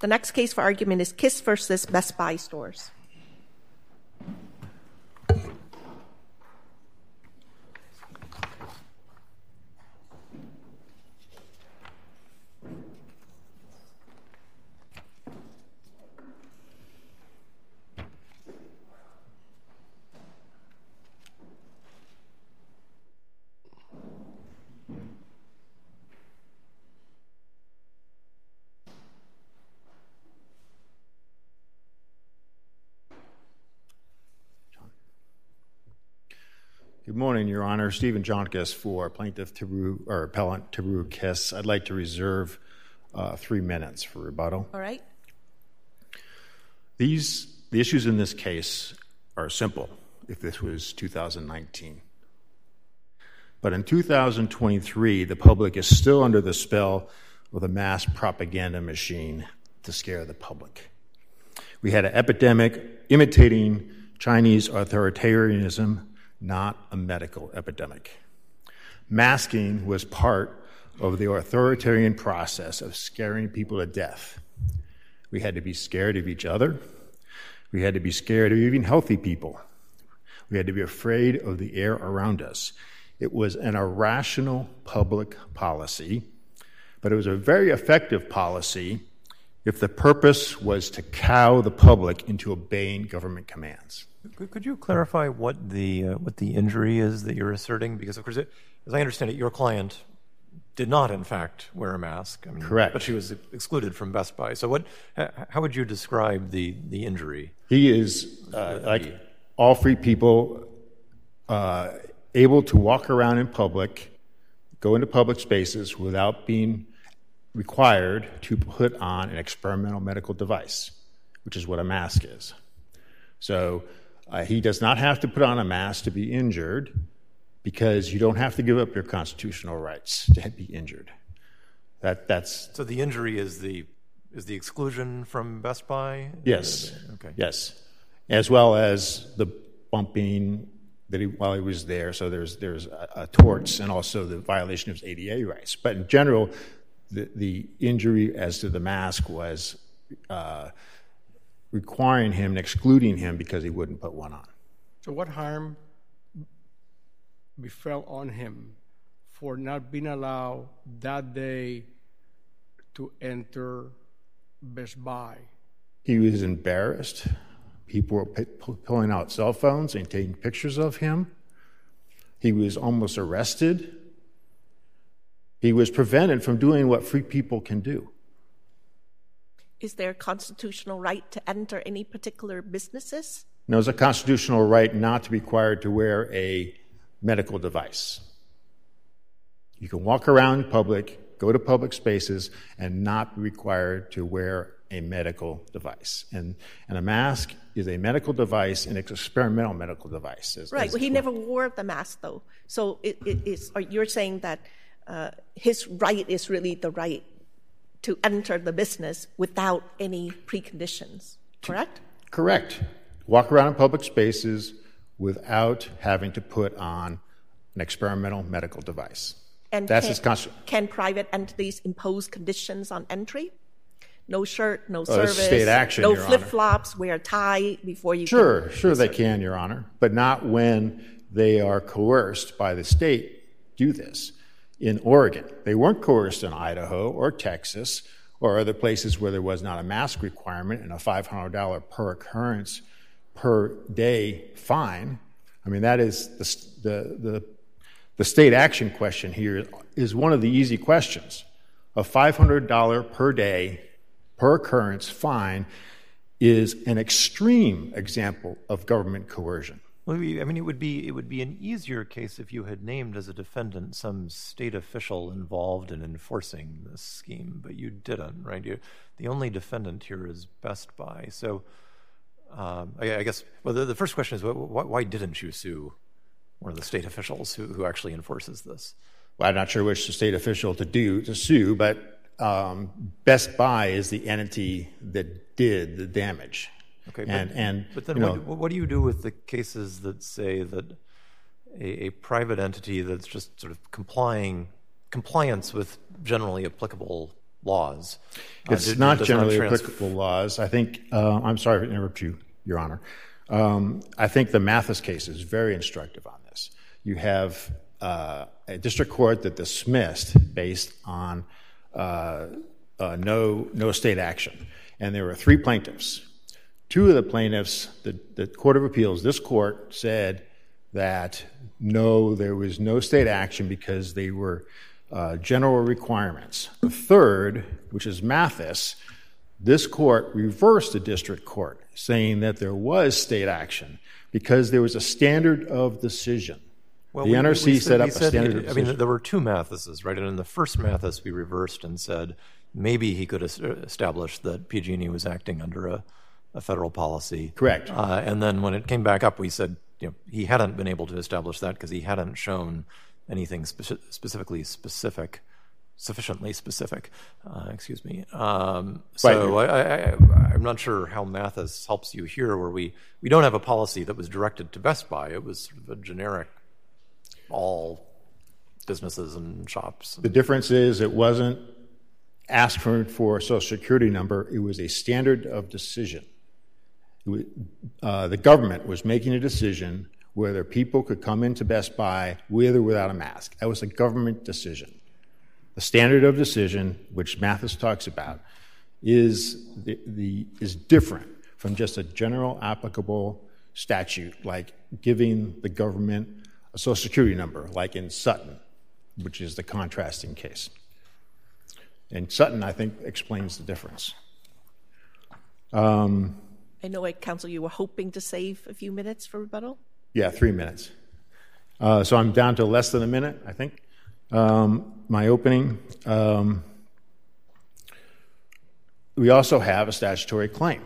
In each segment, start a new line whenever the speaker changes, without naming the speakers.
The next case for argument is Kiss versus Best Buy Stores.
Good morning, Your Honor. Stephen Jonkis for Plaintiff Appellant Teru Kiss. I'd like to reserve 3 minutes for rebuttal.
All right.
The issues in this case are simple if this was 2019. But in 2023, the public is still under the spell of a mass propaganda machine to scare the public. We had an epidemic imitating Chinese authoritarianism, not a medical epidemic. Masking was part of the authoritarian process of scaring people to death. We had to be scared of each other. We had to be scared of even healthy people. We had to be afraid of the air around us. It was an irrational public policy, but it was a very effective policy if the purpose was to cow the public into obeying government commands.
Could you clarify what the injury is that you're asserting? Because, of course, as I understand it, your client did not, in fact, wear a mask.
Correct.
But she was excluded from Best Buy. So how would you describe the injury?
He is, like all free people, able to walk around in public, go into public spaces without being required to put on an experimental medical device, which is what a mask is. So he does not have to put on a mask to be injured because you don't have to give up your constitutional rights to be injured.
So the injury is the exclusion from Best Buy?
Yes.
Okay.
Yes. As well as the bumping while he was there. So there's a torts and also the violation of his ADA rights. But in general, the injury as to the mask was requiring him and excluding him because he wouldn't put one on.
So what harm befell on him for not being allowed that day to enter Best Buy?
He was embarrassed. People were pulling out cell phones and taking pictures of him. He was almost arrested. He was prevented from doing what free people can do.
Is there a constitutional right to enter any particular businesses?
No, there's a constitutional right not to be required to wear a medical device. You can walk around in public, go to public spaces, and not be required to wear a medical device. And a mask is a medical device, and it's an experimental medical device.
Right. Well, he never wore the mask, though. So you're saying that his right is really the right to enter the business without any preconditions, correct?
Correct. Walk around in public spaces without having to put on an experimental medical device.
And
that's his
can private entities impose conditions on entry? No shirt, no service,
state action,
no
Your Honor.
flip-flops, wear a tie before you
Sure they can, Your Honor, but not when they are coerced by the state to do this. In Oregon, they weren't coerced in Idaho or Texas or other places where there was not a mask requirement and a $500 per occurrence per day fine. I mean, that is the state action question here is one of the easy questions. A $500 per day per occurrence fine is an extreme example of government coercion.
Well, I mean, it would be an easier case if you had named as a defendant some state official involved in enforcing this scheme, but you didn't, right? The only defendant here is Best Buy. So I guess, well, the first question is, why didn't you sue one of the state officials who actually enforces this?
Well, I'm not sure which state official to sue, but Best Buy is the entity that did the damage.
Okay, but then what do you do with the cases that say that a private entity that's just sort of compliance with generally applicable laws.
It's not generally applicable laws. I think, I'm sorry to interrupt you, Your Honor. I think the Mathis case is very instructive on this. You have a district court that dismissed based on no state action. And there were 3 plaintiffs. 2 of the plaintiffs, the Court of Appeals, this court said that no, there was no state action because they were general requirements. The third, which is Mathis, this court reversed the district court, saying that there was state action because there was a standard of decision. Well, the NRC set up a standard of decision.
I mean, there were 2 Mathises, right? And in the first Mathis, we reversed and said maybe he could establish that PG&E was acting under a federal policy.
Correct.
And then when it came back up, we said he hadn't been able to establish that because he hadn't shown anything sufficiently specific. So I'm not sure how Mathis helps you here, where we don't have a policy that was directed to Best Buy. It was sort of a generic, all businesses and shops.
The difference is it wasn't asked for a Social Security number. It was a standard of decision. The government was making a decision whether people could come into Best Buy with or without a mask. That was a government decision. The standard of decision, which Mathis talks about, is different from just a general applicable statute like giving the government a Social Security number, like in Sutton, which is the contrasting case. And Sutton, I think, explains the difference.
I know, Counsel, you were hoping to save a few minutes for rebuttal?
Yeah, 3 minutes. So I'm down to less than a minute, I think. My opening. We also have a statutory claim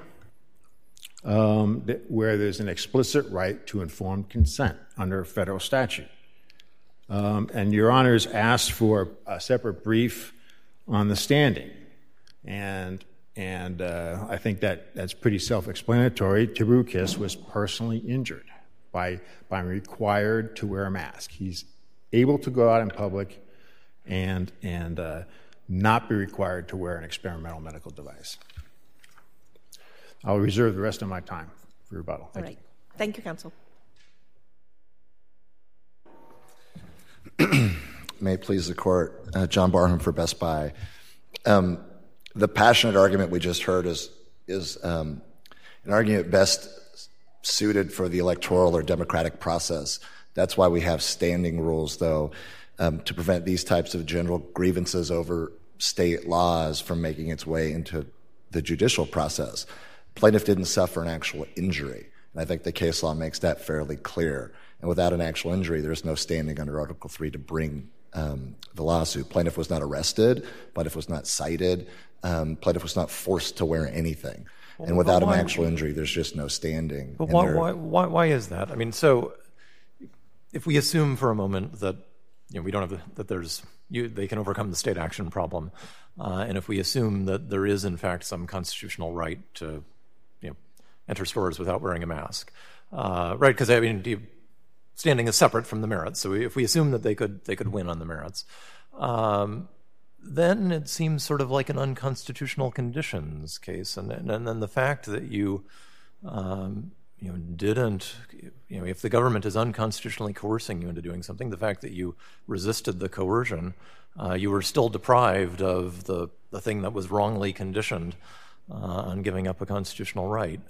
where there's an explicit right to informed consent under a federal statute. And Your Honors asked for a separate brief on the standing. And I think that's pretty self-explanatory. Tabukis was personally injured by being required to wear a mask. He's able to go out in public and not be required to wear an experimental medical device. I'll reserve the rest of my time for rebuttal.
All right. Thank you, Counsel.
May it please the Court. John Barham for Best Buy. The passionate argument we just heard is an argument best suited for the electoral or democratic process. That's why we have standing rules, though, to prevent these types of general grievances over state laws from making its way into the judicial process. Plaintiff didn't suffer an actual injury, and I think the case law makes that fairly clear. And without an actual injury, there's no standing under Article 3 to bring the lawsuit. Plaintiff was not arrested. Plaintiff was not cited. Plaintiff was not forced to wear anything. And without an actual injury, there's just no standing.
But why is that? I mean, so if we assume for a moment that we don't have they can overcome the state action problem, and if we assume that there is in fact some constitutional right to enter stores without wearing a mask, right? Because I mean, standing is separate from the merits. So if we assume that they could win on the merits, then it seems sort of like an unconstitutional conditions case, and then the fact that you didn't, if the government is unconstitutionally coercing you into doing something, the fact that you resisted the coercion, you were still deprived of the thing that was wrongly conditioned on giving up a constitutional right.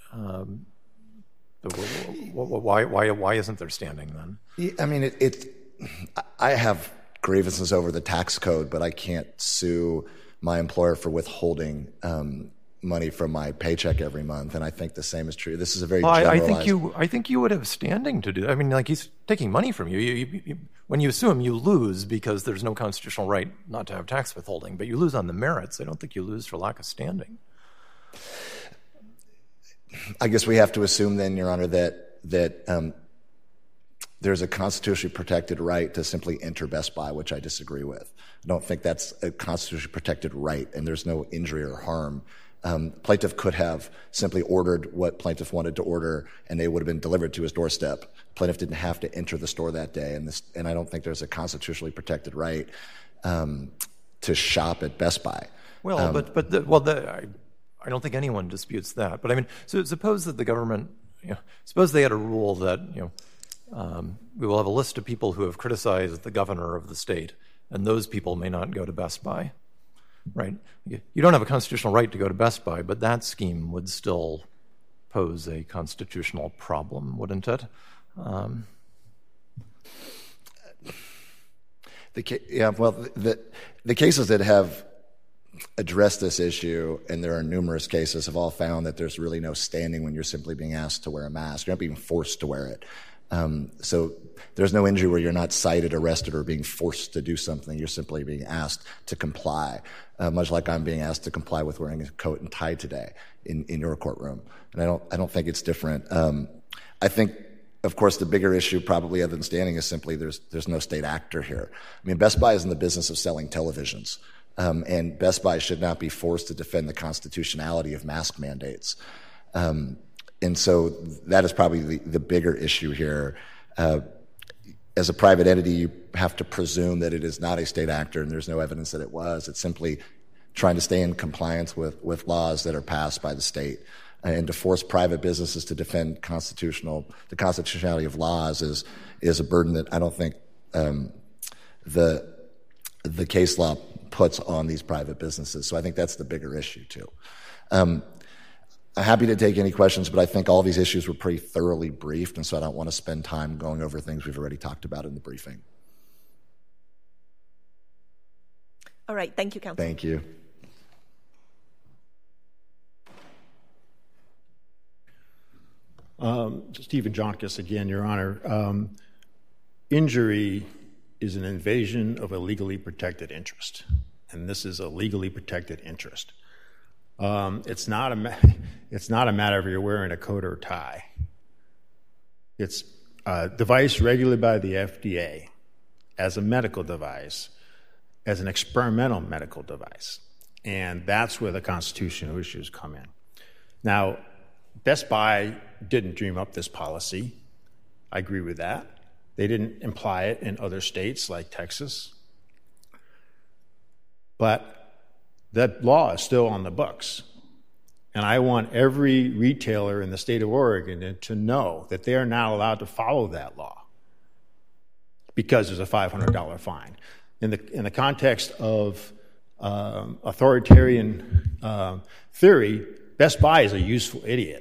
Why isn't there standing then?
I mean, I have grievances over the tax code, but I can't sue my employer for withholding money from my paycheck every month, and I think the same is true. This is a very generalized...
I think you would have standing to do that. I mean, like, he's taking money from you. When you sue him, you lose because there's no constitutional right not to have tax withholding, but you lose on the merits. I don't think you lose for lack of standing.
I guess we have to assume then, Your Honor, that there's a constitutionally protected right to simply enter Best Buy, which I disagree with. I don't think that's a constitutionally protected right, and there's no injury or harm. Plaintiff could have simply ordered what plaintiff wanted to order, and they would have been delivered to his doorstep. Plaintiff didn't have to enter the store that day, and I don't think there's a constitutionally protected right to shop at Best Buy.
Well, I don't think anyone disputes that. But I mean, so suppose that the government, suppose they had a rule that we will have a list of people who have criticized the governor of the state, and those people may not go to Best Buy, right? You don't have a constitutional right to go to Best Buy, but that scheme would still pose a constitutional problem, wouldn't it?
The cases that have addressed this issue, and there are numerous cases, have all found that there's really no standing when you're simply being asked to wear a mask. You're not being forced to wear it. So there's no injury where you're not cited, arrested, or being forced to do something. You're simply being asked to comply, much like I'm being asked to comply with wearing a coat and tie today in your courtroom. And I don't think it's different. I think, of course, the bigger issue, probably other than standing, is simply there's no state actor here. I mean, Best Buy is in the business of selling televisions, and Best Buy should not be forced to defend the constitutionality of mask mandates. And so that is probably the bigger issue here. As a private entity, you have to presume that it is not a state actor, and there's no evidence that it was. It's simply trying to stay in compliance with laws that are passed by the state. And to force private businesses to defend the constitutionality of laws is a burden that I don't think the case law puts on these private businesses. So I think that's the bigger issue too. I'm happy to take any questions, but I think all these issues were pretty thoroughly briefed, and so I don't want to spend time going over things we've already talked about in the briefing.
All right. Thank you, Counsel.
Thank you.
Stephen Jonkis again, Your Honor. Injury is an invasion of a legally protected interest, and this is a legally protected interest. It's not a matter of you're wearing a coat or tie. It's a device regulated by the FDA as a medical device, as an experimental medical device, and that's where the constitutional issues come in. Now, Best Buy didn't dream up this policy. I agree with that. They didn't imply it in other states like Texas. But that law is still on the books. And I want every retailer in the state of Oregon to know that they are not allowed to follow that law because there's a $500 fine. In the context of authoritarian theory, Best Buy is a useful idiot.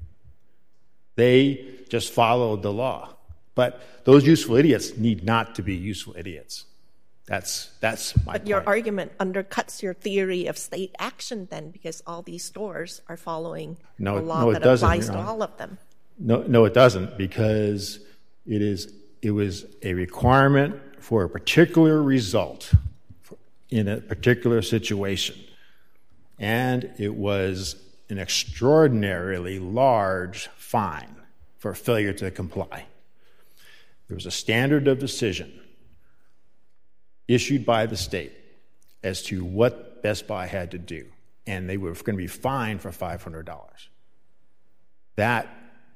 They just followed the law. But those useful idiots need not to be useful idiots. That's my point.
But your argument undercuts your theory of state action then, because all these stores are following a law that applies to all of them.
No, it doesn't, because it was a requirement for a particular result in a particular situation. And it was an extraordinarily large fine for failure to comply. There was a standard of decision issued by the state as to what Best Buy had to do, and they were going to be fined for $500. That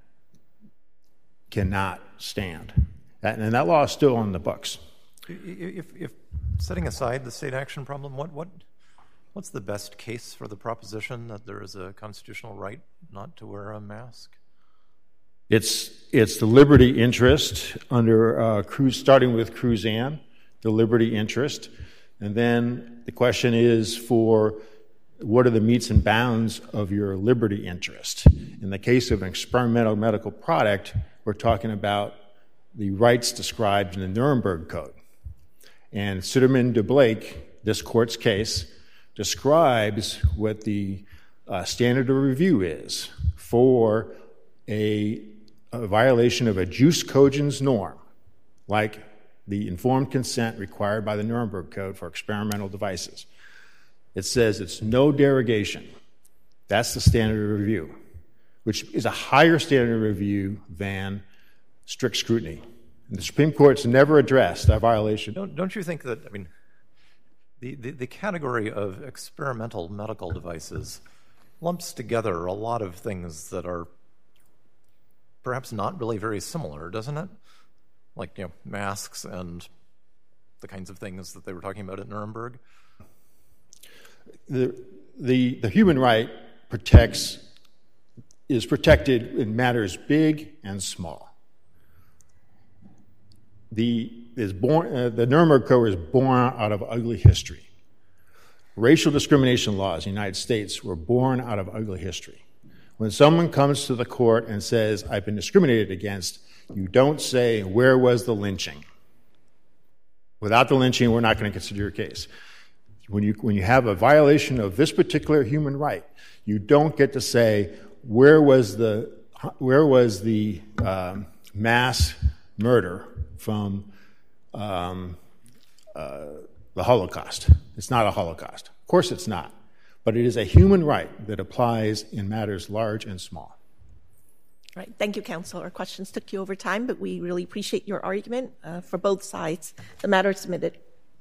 cannot stand. And that law is still on the books.
If setting aside the state action problem, what's the best case for the proposition that there is a constitutional right not to wear a mask?
It's the liberty interest under starting with Cruzan, the liberty interest, and then the question is for what are the metes and bounds of your liberty interest. In the case of an experimental medical product, we're talking about the rights described in the Nuremberg Code. And Suderman de Blake, this court's case, describes what the standard of review is for a violation of a jus cogens norm, like the informed consent required by the Nuremberg Code for experimental devices. It says it's no derogation. That's the standard of review, which is a higher standard of review than strict scrutiny. And the Supreme Court's never addressed a violation.
Don't you think that, I mean, the category of experimental medical devices lumps together a lot of things that are perhaps not really very similar, doesn't it? Like, masks and the kinds of things that they were talking about at Nuremberg.
the human right is protected in matters big and small. The Nuremberg Code is born out of ugly history. Racial discrimination laws in the United States were born out of ugly history. When someone comes to the court and says, I've been discriminated against, you don't say, where was the lynching? Without the lynching, we're not going to consider your case. When you have a violation of this particular human right, you don't get to say, where was the mass murder from the Holocaust? It's not a Holocaust. Of course it's not. But it is a human right that applies in matters large and small.
All right. Thank you, counsel. Our questions took you over time, but we really appreciate your argument for both sides. The matter is submitted.